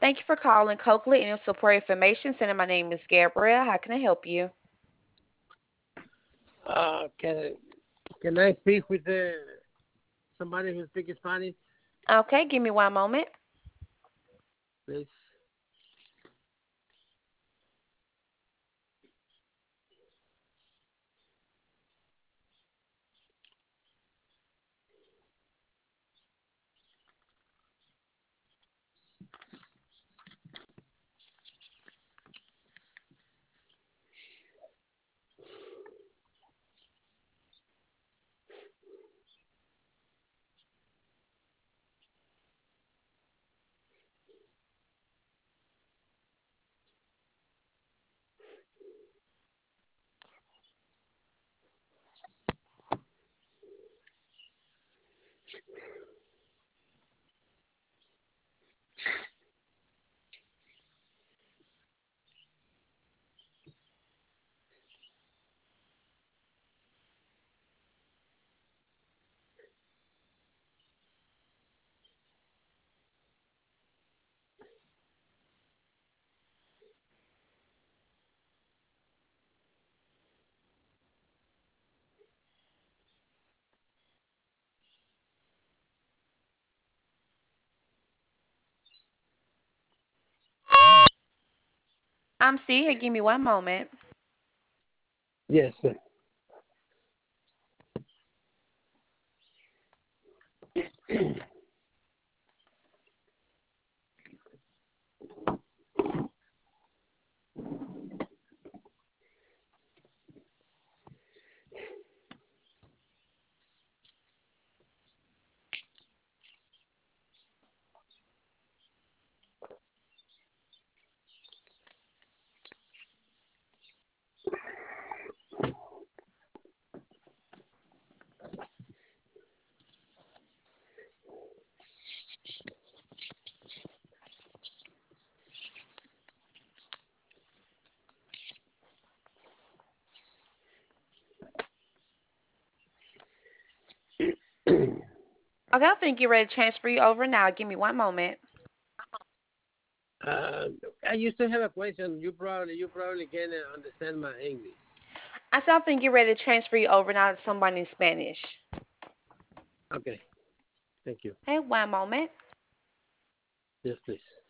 Thank you for calling Coakley and Support Information Center. My name is Gabrielle. How can I help you? Can I speak with somebody who speaks Spanish, Okay, give me one moment. please? I'm still here. Give me one moment. Yes, sir. Okay, I think you're ready to transfer you over now. Give me one moment. Uh, I used to have a question. You probably can understand my English. I said I think you're ready to transfer you over now to somebody in Spanish. Okay, thank you. Hey, one moment. Yes, please.